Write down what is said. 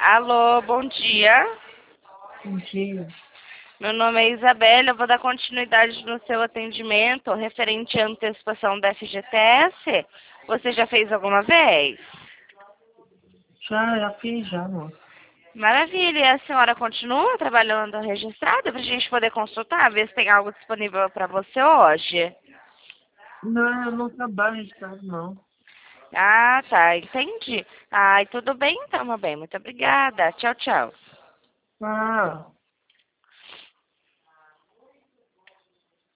Alô, bom dia. Bom dia. Meu nome é Isabela. Eu vou dar continuidade no seu atendimento referente à antecipação da FGTS. Você já fez alguma vez? Já fiz já, moça. Maravilha. E a senhora continua trabalhando registrada para a gente poder consultar, ver se tem algo disponível para você hoje? Não, eu não trabalho registrado, não. Ah, tá. Entendi. Ai, tudo bem então, meu bem. Muito obrigada. Tchau, tchau. Ah,